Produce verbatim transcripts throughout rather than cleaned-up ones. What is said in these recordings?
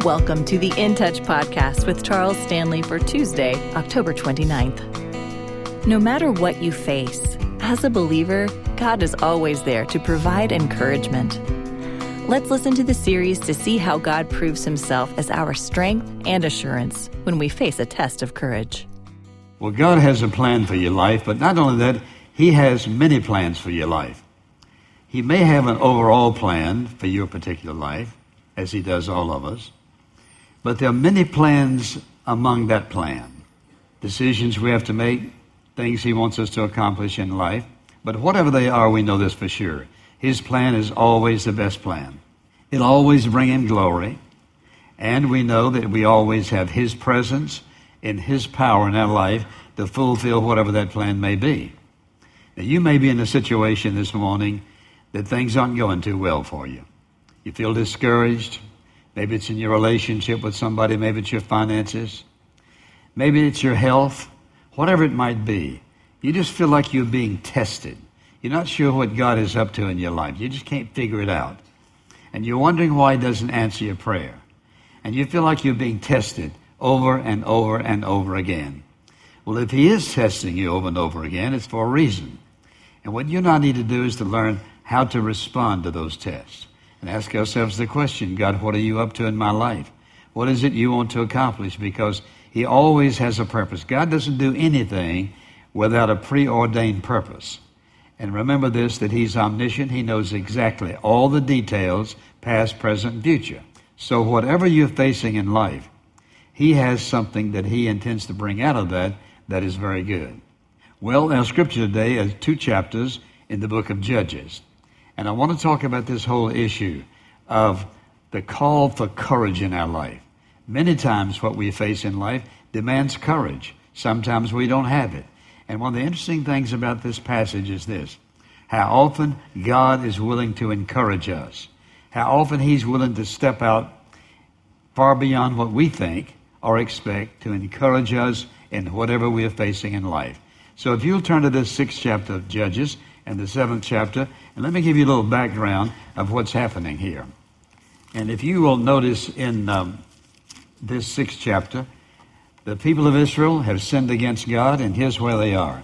Welcome to the In Touch podcast with Charles Stanley for Tuesday, October twenty-ninth. No matter what you face, as a believer, God is always there to provide encouragement. Let's listen to the series to see how God proves himself as our strength and assurance when we face a test of courage. Well, God has a plan for your life, but not only that, he has many plans for your life. He may have an overall plan for your particular life, as he does all of us, but there are many plans among that plan. Decisions we have to make, things he wants us to accomplish in life. But whatever they are, we know this for sure. His plan is always the best plan. It'll always bring him glory. And we know that we always have his presence and his power in our life to fulfill whatever that plan may be. Now, you may be in a situation this morning that things aren't going too well for you. You feel discouraged. Maybe it's in your relationship with somebody. Maybe it's your finances. Maybe it's your health. Whatever it might be, you just feel like you're being tested. You're not sure what God is up to in your life. You just can't figure it out. And you're wondering why he doesn't answer your prayer. And you feel like you're being tested over and over and over again. Well, if he is testing you over and over again, it's for a reason. And what you and I need to do is to learn how to respond to those tests. And ask ourselves the question, God, what are you up to in my life? What is it you want to accomplish? Because he always has a purpose. God doesn't do anything without a preordained purpose. And remember this, that he's omniscient. He knows exactly all the details, past, present, and future. So whatever you're facing in life, he has something that he intends to bring out of that that is very good. Well, our scripture today is two chapters in the book of Judges. And I want to talk about this whole issue of the call for courage in our life. Many times what we face in life demands courage. Sometimes we don't have it. And one of the interesting things about this passage is this: how often God is willing to encourage us. How often he's willing to step out far beyond what we think or expect to encourage us in whatever we are facing in life. So if you'll turn to this sixth chapter of Judges and the seventh chapter, and let me give you a little background of what's happening here. And if you will notice in um, this sixth chapter, the people of Israel have sinned against God, and here's where they are.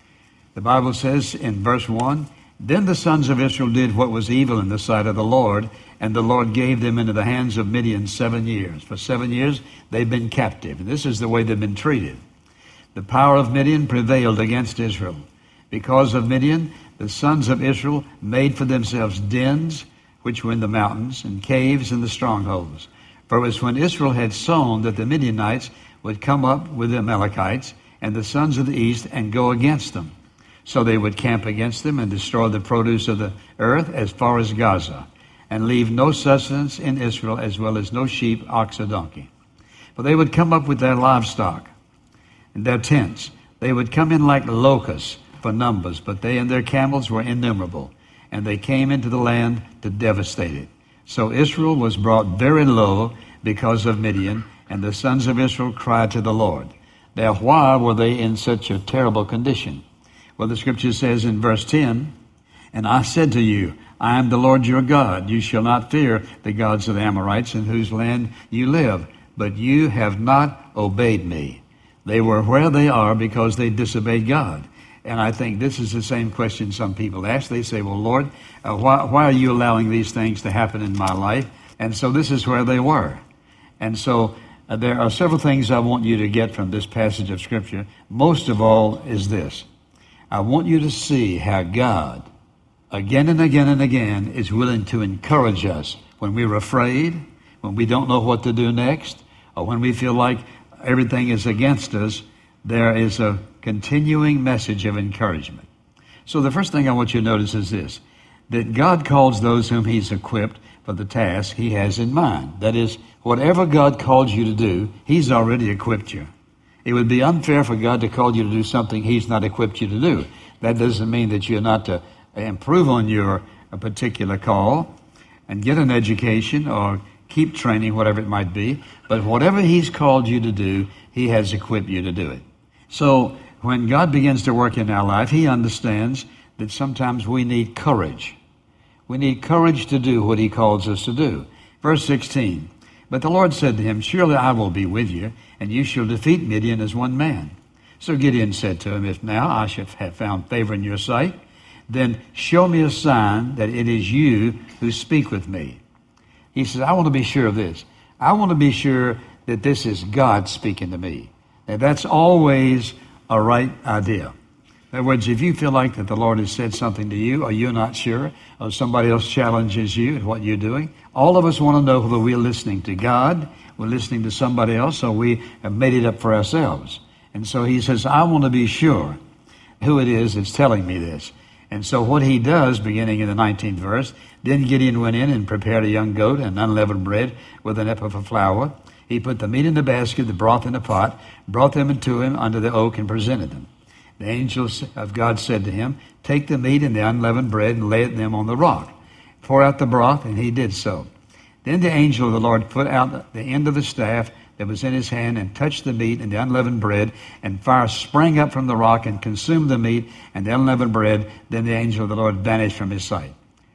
The Bible says in verse one, "Then the sons of Israel did what was evil in the sight of the Lord, and the Lord gave them into the hands of Midian seven years." For seven years, they've been captive. And this is the way they've been treated. The power of Midian prevailed against Israel. Because of Midian, the sons of Israel made for themselves dens, which were in the mountains, and caves in the strongholds. For it was when Israel had sown that the Midianites would come up with the Amalekites and the sons of the east and go against them. So they would camp against them and destroy the produce of the earth as far as Gaza, and leave no sustenance in Israel, as well as no sheep, ox, or donkey. For they would come up with their livestock and their tents. They would come in like locusts for numbers, but they and their camels were innumerable, and they came into the land to devastate it. So Israel was brought very low because of Midian, and the sons of Israel cried to the Lord. Now, why were they in such a terrible condition? Well, the scripture says in verse ten, "And I said to you, I am the Lord your God. You shall not fear the gods of the Amorites in whose land you live, but you have not obeyed me." They were where they are because they disobeyed God. And I think this is the same question some people ask. They say, well, Lord, uh, why, why are you allowing these things to happen in my life? And so this is where they were. And so uh, there are several things I want you to get from this passage of Scripture. Most of all is this: I want you to see how God, again and again and again, is willing to encourage us when we're afraid, when we don't know what to do next, or when we feel like everything is against us. There is a continuing message of encouragement. So the first thing I want you to notice is this: that God calls those whom he's equipped for the task he has in mind. That is, whatever God calls you to do, he's already equipped you. It would be unfair for God to call you to do something he's not equipped you to do. That doesn't mean that you're not to improve on your particular call and get an education or keep training, whatever it might be. But whatever he's called you to do, he has equipped you to do it. So when God begins to work in our life, he understands that sometimes we need courage. We need courage to do what he calls us to do. Verse sixteen, But the Lord said to him, surely I will be with you, and you shall defeat Midian as one man. So Gideon said to him, if now I should have found favor in your sight, then show me a sign that it is you who speak with me. He says, I want to be sure of this. I want to be sure that this is God speaking to me. Now, that's always a right idea. In other words, if you feel like that the Lord has said something to you, or you're not sure, or somebody else challenges you at what you're doing, all of us want to know whether we're listening to God, we're listening to somebody else, or we have made it up for ourselves. And so he says, I want to be sure who it is that's telling me this. And so what he does, beginning in the nineteenth verse, then Gideon went in and prepared a young goat and unleavened bread with an ephah of flour. He put the meat in the basket, the broth in the pot, brought them to him under the oak, and presented them. The angel of God said to him, take the meat and the unleavened bread and lay them on the rock. Pour out the broth, and he did so. Then the angel of the Lord put out the end of the staff that was in his hand and touched the meat and the unleavened bread, and fire sprang up from the rock and consumed the meat and the unleavened bread. Then the angel of the Lord vanished from his sight.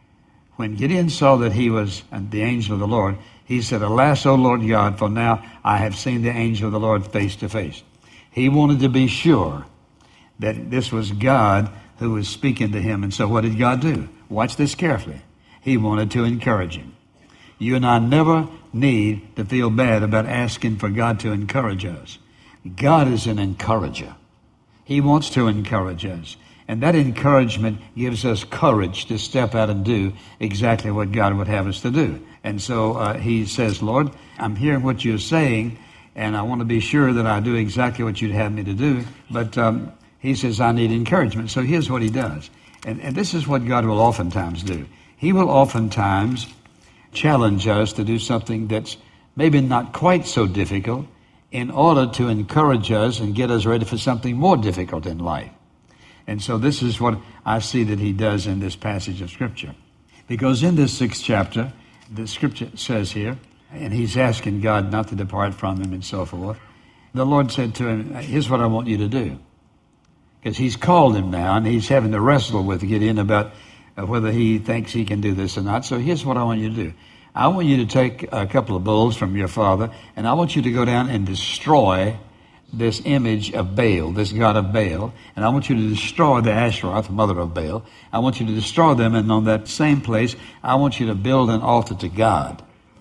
When Gideon saw that he was the angel of the Lord, he said, alas, O Lord God, for now I have seen the angel of the Lord face to face. He wanted to be sure that this was God who was speaking to him. And so what did God do? Watch this carefully. He wanted to encourage him. You and I never need to feel bad about asking for God to encourage us. God is an encourager. He wants to encourage us. And that encouragement gives us courage to step out and do exactly what God would have us to do. And so uh, he says, Lord, I'm hearing what you're saying, and I want to be sure that I do exactly what you'd have me to do. But um, he says, I need encouragement. So here's what he does. And, and this is what God will oftentimes do. He will oftentimes challenge us to do something that's maybe not quite so difficult in order to encourage us and get us ready for something more difficult in life. And so this is what I see that he does in this passage of Scripture. Because in this sixth chapter, the Scripture says here, and he's asking God not to depart from him and so forth. The Lord said to him, here's what I want you to do. Because he's called him now, and he's having to wrestle with Gideon about uh, whether he thinks he can do this or not. So here's what I want you to do. I want you to take a couple of bulls from your father, and I want you to go down and destroy this image of Baal, this god of Baal, and I want you to destroy the Asheroth, mother of Baal. I want you to destroy them, and on that same place, I want you to build an altar to God.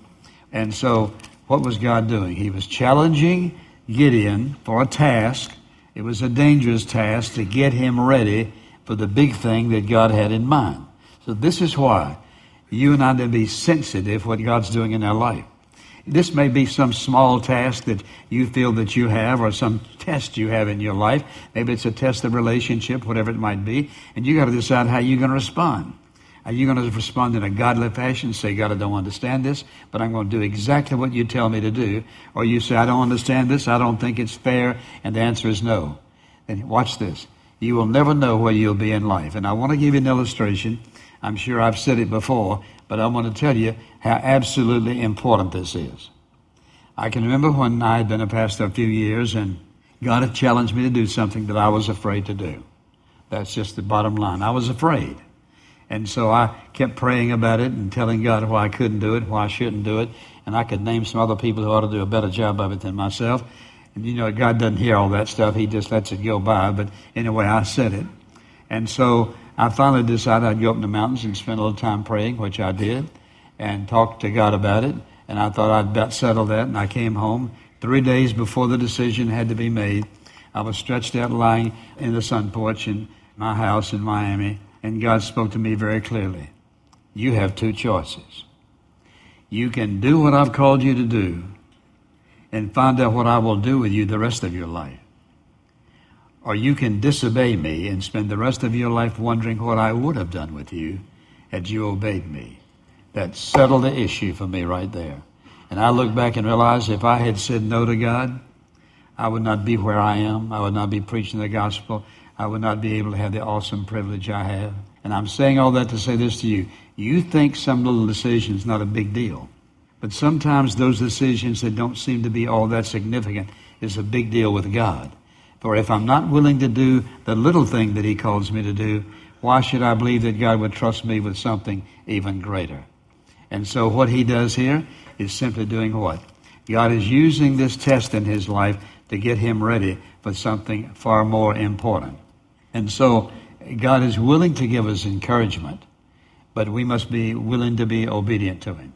And so, what was God doing? He was challenging Gideon for a task. It was a dangerous task to get him ready for the big thing that God had in mind. So this is why you and I need to be sensitive what God's doing in our life. This may be some small task that you feel that you have, or some test you have in your life. Maybe it's a test of relationship, whatever it might be, and you got to decide how you're going to respond. Are you going to respond in a godly fashion, say, God, I don't understand this, but I'm going to do exactly what you tell me to do? Or you say, I don't understand this, I don't think it's fair, and the answer is no. Then watch this. You will never know where you'll be in life. And I want to give you an illustration. I'm sure I've said it before, but I want to tell you how absolutely important this is. I can remember when I had been a pastor a few years, and God had challenged me to do something that I was afraid to do. That's just the bottom line. I was afraid. And so I kept praying about it and telling God why I couldn't do it, why I shouldn't do it. And I could name some other people who ought to do a better job of it than myself. And you know, God doesn't hear all that stuff. He just lets it go by. But anyway, I said it. And so I finally decided I'd go up in the mountains and spend a little time praying, which I did, and talked to God about it. And I thought I'd about settle that. And I came home three days before the decision had to be made. I was stretched out lying in the sun porch in my house in Miami. And God spoke to me very clearly. You have two choices. You can do what I've called you to do and find out what I will do with you the rest of your life. Or you can disobey me and spend the rest of your life wondering what I would have done with you had you obeyed me. That settled the issue for me right there. And I look back and realize if I had said no to God, I would not be where I am. I would not be preaching the gospel. I would not be able to have the awesome privilege I have. And I'm saying all that to say this to you. You think some little decision is not a big deal. But sometimes those decisions that don't seem to be all that significant is a big deal with God. For if I'm not willing to do the little thing that he calls me to do, why should I believe that God would trust me with something even greater? And so what he does here is simply doing what? God is using this test in his life to get him ready for something far more important. And so God is willing to give us encouragement, but we must be willing to be obedient to him.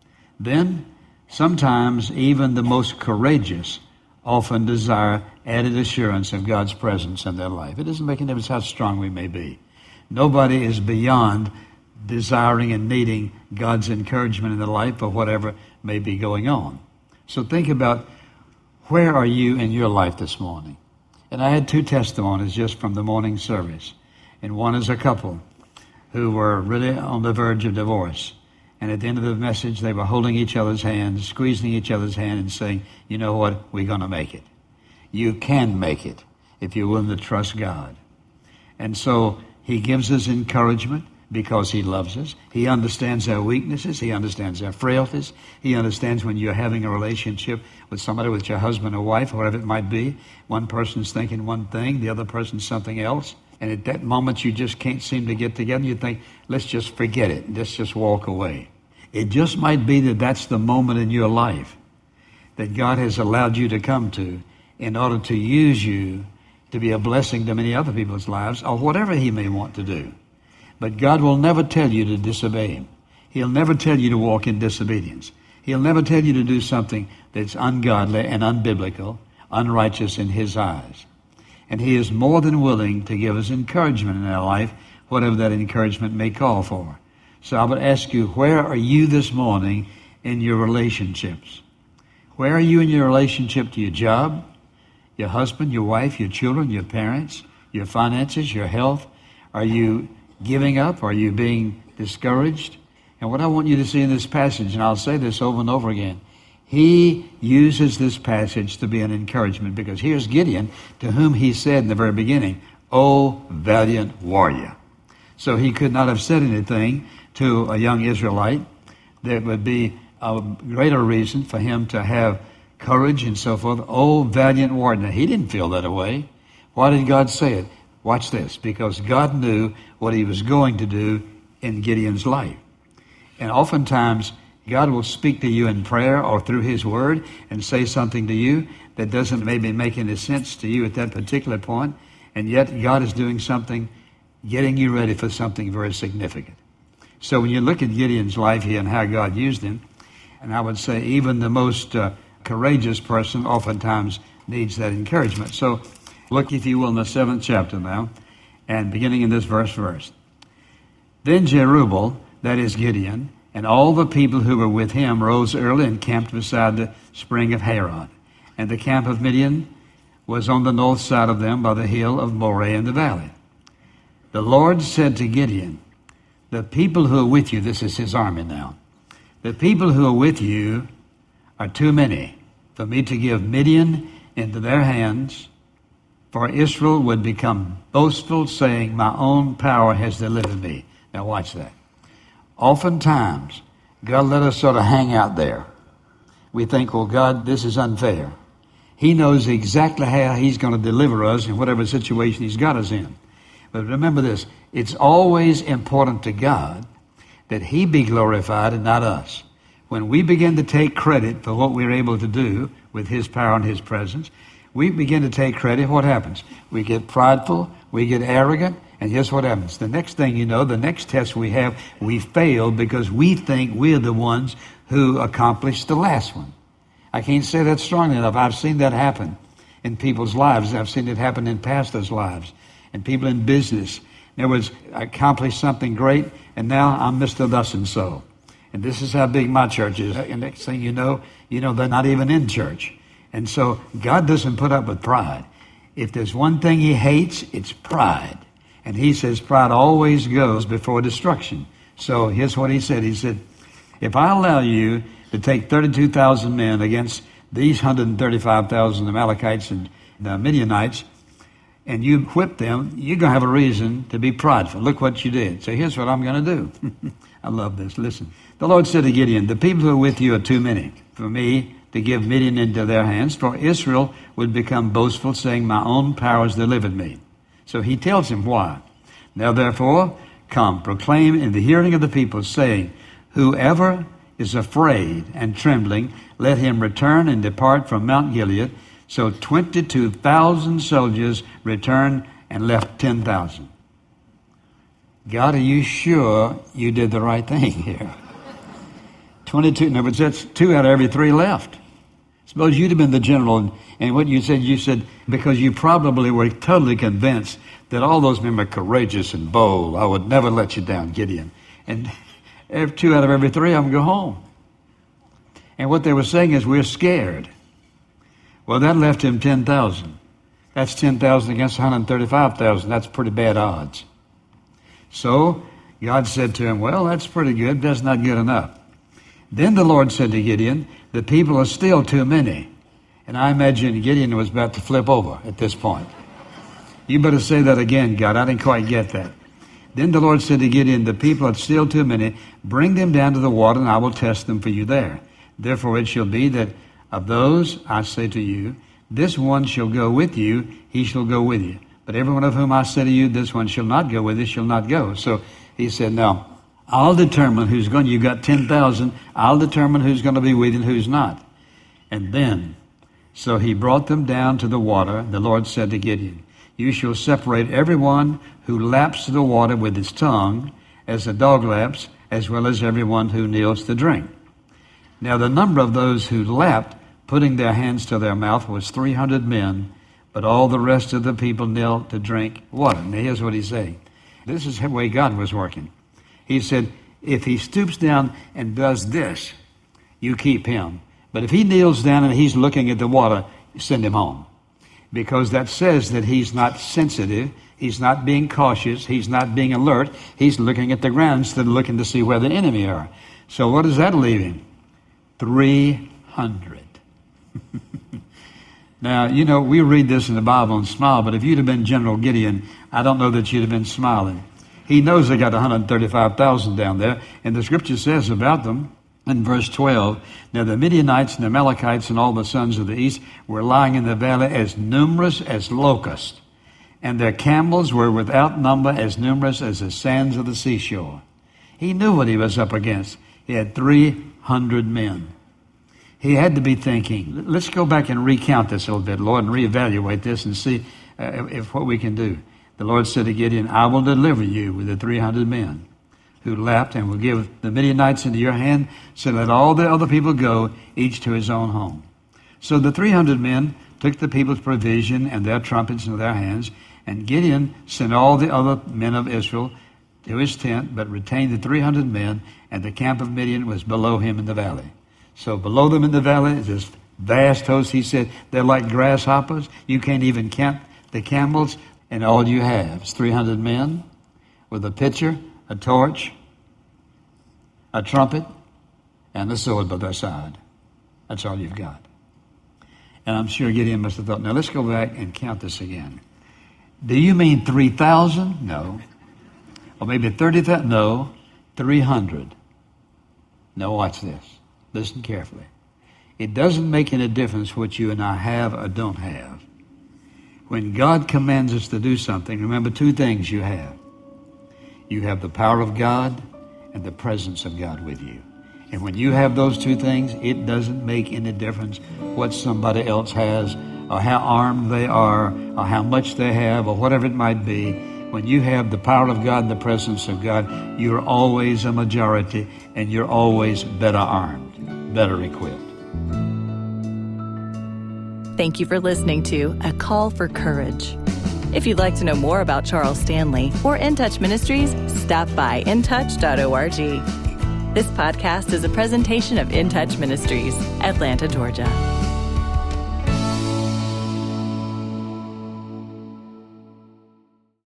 Then, sometimes even the most courageous often desire added assurance of God's presence in their life. It doesn't make any difference how strong we may be. Nobody is beyond desiring and needing God's encouragement in their life for whatever may be going on. So think about, where are you in your life this morning? And I had two testimonies just from the morning service. And one is a couple who were really on the verge of divorce. And at the end of the message, they were holding each other's hands, squeezing each other's hand and saying, you know what, we're going to make it. You can make it if you're willing to trust God. And so he gives us encouragement because he loves us. He understands our weaknesses. He understands our frailties. He understands when you're having a relationship with somebody, with your husband or wife, or whatever it might be. One person's thinking one thing, the other person's something else. And at that moment, you just can't seem to get together. You think, let's just forget it. Let's just walk away. It just might be that that's the moment in your life that God has allowed you to come to in order to use you to be a blessing to many other people's lives, or whatever he may want to do. But God will never tell you to disobey him. He'll never tell you to walk in disobedience. He'll never tell you to do something that's ungodly and unbiblical, unrighteous in his eyes. And he is more than willing to give us encouragement in our life, whatever that encouragement may call for. So I would ask you, where are you this morning in your relationships? Where are you in your relationship to your job, your husband, your wife, your children, your parents, your finances, your health? Are you giving up? Are you being discouraged? And what I want you to see in this passage, and I'll say this over and over again, he uses this passage to be an encouragement, because here's Gideon, to whom he said in the very beginning, "O valiant warrior." So he could not have said anything to a young Israelite that would be a greater reason for him to have courage and so forth. "O valiant warrior." Now, he didn't feel that way. Why did God say it? Watch this. Because God knew what he was going to do in Gideon's life. And oftentimes, God will speak to you in prayer or through his word and say something to you that doesn't maybe make any sense to you at that particular point. And yet, God is doing something, getting you ready for something very significant. So when you look at Gideon's life here and how God used him, and I would say even the most uh, courageous person oftentimes needs that encouragement. So look, if you will, in the seventh chapter now, and beginning in this verse verse. Then Jerubbaal, that is Gideon, and all the people who were with him rose early and camped beside the spring of Harod. And the camp of Midian was on the north side of them by the hill of Moreh in the valley. The Lord said to Gideon, "The people who are with you," this is his army now, "the people who are with you are too many for me to give Midian into their hands, for Israel would become boastful, saying, 'My own power has delivered me.'" Now watch that. Oftentimes, God let us sort of hang out there. We think, well, God, this is unfair. He knows exactly how he's going to deliver us in whatever situation he's got us in. But remember this, it's always important to God that he be glorified and not us. When we begin to take credit for what we're able to do with his power and his presence, we begin to take credit. What happens? We get prideful, we get arrogant, and here's what happens. The next thing you know, the next test we have, we fail because we think we're the ones who accomplished the last one. I can't say that strongly enough. I've seen that happen in people's lives. I've seen it happen in pastors' lives and people in business. In other words, I accomplished something great, and now I'm Mister Thus-and-so. And this is how big my church is. And next thing you know, you know, they're not even in church. And so God doesn't put up with pride. If there's one thing he hates, it's pride. And he says pride always goes before destruction. So here's what he said. He said, if I allow you to take thirty-two thousand men against these one hundred thirty-five thousand Amalekites and the Midianites, and you whip them, you're going to have a reason to be prideful. Look what you did. So here's what I'm going to do. I love this. Listen. The Lord said to Gideon, "The people who are with you are too many for me to give Midian into their hands, for Israel would become boastful, saying, 'My own power has delivered me.'" So he tells him why. "Now therefore, come, proclaim in the hearing of the people, saying, Whoever is afraid and trembling, let him return and depart from Mount Gilead. So twenty-two thousand soldiers returned and left ten thousand. God, are you sure you did the right thing here? twenty-two, no, but that's two out of every three left. Suppose you'd have been the general, and, and what you said, you said, because you probably were totally convinced that all those men were courageous and bold. I would never let you down, Gideon. And two out of every three of them go home. And what they were saying is, we're scared. Well, that left him ten thousand. That's ten thousand against one hundred thirty-five thousand. That's pretty bad odds. So God said to him, well, that's pretty good. That's not good enough. Then the Lord said to Gideon, the people are still too many. And I imagine Gideon was about to flip over at this point. You better say that again, God. I didn't quite get that. Then the Lord said to Gideon, the people are still too many. Bring them down to the water, and I will test them for you there. Therefore it shall be that of those, I say to you, this one shall go with you, he shall go with you. But everyone of whom I say to you, this one shall not go with you, shall not go. So he said, no, I'll determine who's going. You've got ten thousand. I'll determine who's going to be with you and who's not. And then, so he brought them down to the water. The Lord said to Gideon, you shall separate everyone who laps the water with his tongue, as a dog laps, as well as everyone who kneels to drink. Now the number of those who lapped, putting their hands to their mouth, was three hundred men, but all the rest of the people knelt to drink water. Now here's what he's saying. This is the way God was working. He said, if he stoops down and does this, you keep him. But if he kneels down and he's looking at the water, send him home. Because that says that he's not sensitive, he's not being cautious, he's not being alert, he's looking at the ground instead of looking to see where the enemy are. So what does that leave him? three hundred. Now, you know, we read this in the Bible and smile, but if you'd have been General Gideon, I don't know that you'd have been smiling. He knows they got one hundred thirty-five thousand down there, and the scripture says about them in verse twelve, now the Midianites and the Amalekites and all the sons of the east were lying in the valley as numerous as locusts, and their camels were without number as numerous as the sands of the seashore. He knew what he was up against. He had three hundred men. He had to be thinking, let's go back and recount this a little bit, Lord, and reevaluate this and see uh, if what we can do. The Lord said to Gideon, I will deliver you with the three hundred men who lapped, and will give the Midianites into your hand, so let all the other people go, each to his own home. So the three hundred men took the people's provision and their trumpets into their hands, and Gideon sent all the other men of Israel to his tent, but retained the three hundred men, and the camp of Midian was below him in the valley. So below them in the valley is this vast host. He said, they're like grasshoppers. You can't even count the camels, and all you have is three hundred men with a pitcher, a torch, a trumpet, and a sword by their side. That's all you've got. And I'm sure Gideon must have thought, now let's go back and count this again. Do you mean three thousand? No. Or maybe thirty thousand? No. three hundred. Now watch this. Listen carefully. It doesn't make any difference what you and I have or don't have. When God commands us to do something, remember two things you have. You have the power of God and the presence of God with you. And when you have those two things, it doesn't make any difference what somebody else has, or how armed they are, or how much they have, or whatever it might be. When you have the power of God and the presence of God, you're always a majority, and you're always better armed, better equipped. Thank you for listening to A Call for Courage. If you'd like to know more about Charles Stanley or In Touch Ministries, stop by in touch dot org. This podcast is a presentation of In Touch Ministries, Atlanta, Georgia.